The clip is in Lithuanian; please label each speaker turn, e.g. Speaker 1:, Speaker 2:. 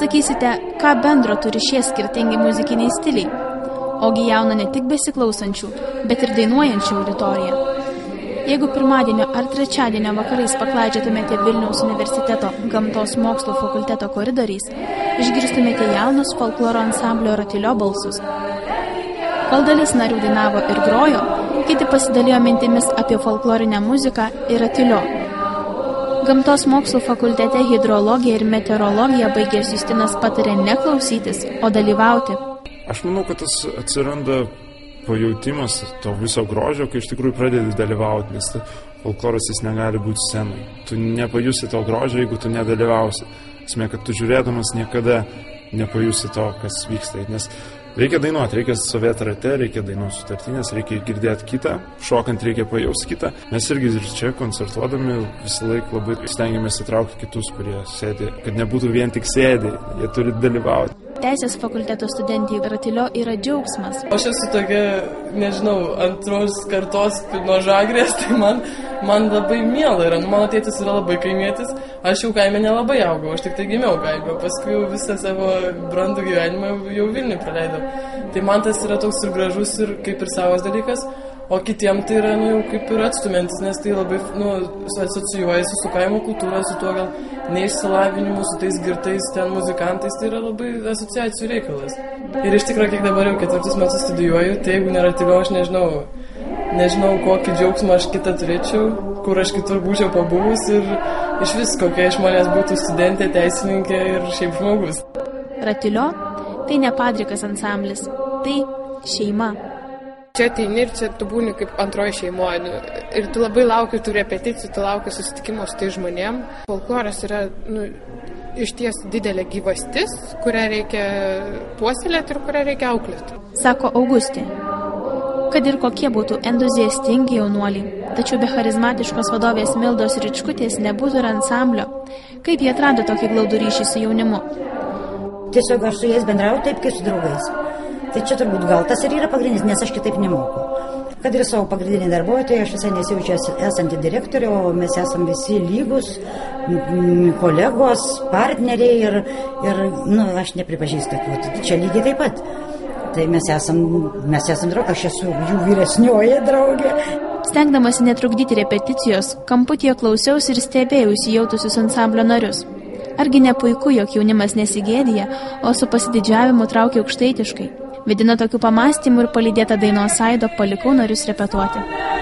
Speaker 1: sakysite, ką bendro turi šie skirtingi muzikiniai stiliai? Ogi jauna ne tik besiklausančių, bet ir dainuojančių auditoriją. Jeigu pirmadienio ar trečiadienio vakarais paklaidžiotumėte Vilniaus universiteto gamtos mokslų fakulteto koridoriais, išgirstumėte jaunus folkloro ansamblio Ratilio balsus. Kol dalis narių dainavo ir grojo, kiti pasidalijo mintimis apie folklorinę muziką ir Ratilio. Gamtos mokslų fakultete hidrologiją ir meteorologiją baigęs Justinas patarė ne klausytis, o dalyvauti.
Speaker 2: Aš manau, kad tas atsiranda pajautimas to viso grožio, kai iš tikrųjų pradedi dalyvauti, nes folkloras jis negali būti scenai. Tu nepajusi to grožio, jeigu tu nedalyvausi. Esmė, kad tu žiūrėdamas niekada nepajusi to, kas vyksta. Nes reikia dainuoti, reikia stovėti rate, reikia dainuoti sutartinės, reikia girdėti kitą, šokant reikia pajausti kitą. Mes irgi ir čia koncertuodami visą laiką labai stengiamės įtraukti kitus, kurie sėdi, kad nebūtų vien tik sėdi, jie turi dalyvauti.
Speaker 1: Teisės fakulteto studentijai Ratilio yra džiaugsmas.
Speaker 3: Aš esu tokia, nežinau, antros kartos nuo Žagrės, tai man labai miela yra. Mano tėtis yra labai kaimietis, aš jau kaime nelabai augau, aš tik tai gimiau kaime, paskui visą savo brandų gyvenimą jau Vilniuje praleidau. Tai man tas yra toks ir gražus ir kaip ir savas dalykas, o kitiem tai yra jau kaip ir atstumiantis, nes tai labai asocijuojasi su kaimo kultūra, su tuo gal neišsilavinimu, su tais girtais ten muzikantais, tai yra labai asociacijų reikalas. Ir iš tikrųjų, kiek dabar jau 4 metus studijuoju, tai jeigu nėra Ratilio, aš nežinau, kokį džiaugsmą aš kitą turėčiau, kur aš kitur būčiau pabuvus ir iš vis kokia iš manęs būtų studentė, teisininkė ir šiaip žmogus.
Speaker 1: Ratilio tai ne padrikas ansamblis, tai šeima.
Speaker 4: Čia ateini ir čia tu būni kaip antroji šeimoje. Ir tu labai lauki tų repeticijų, tu lauki susitikimo su tai žmonėm. Folkloras yra iš ties didelė gyvastis, kurią reikia puoselėti ir kurią reikia auklėti.
Speaker 1: Sako Augustė. Kad ir kokie būtų entuziastingi jaunuoliai, tačiau be charizmatiškos vadovės Mildos Ričkutės nebūtų ir ansamblio. Kaip jie atrado tokį glaudų ryšį su jaunimu?
Speaker 5: Tiesiog aš su jais bendrauju taip, kaip su draugais. Tai čia turbūt gal tas ir yra pagrindinis, nes aš kitaip nemoku. Kad ir savo pagrindinį darbuotoją, aš visai nesijaučiu esanti direktorė, o mes esam visi lygus, kolegos, partneriai ir aš nepripažįstu, kad čia lygiai taip pat. Tai mes esam draugai, aš esu jų vyresnioji draugė.
Speaker 1: Stengdamasi netrukdyti repeticijos, kamputyje klausiausi ir stebėjausi jautusius ansamblio narius. Argi ne puiku, jog jaunimas nesigėdija, o su pasididžiavimu traukia aukštaitiškai. Vidina tokių pamastymų ir palydėta dainos aido palikau narius repetuoti.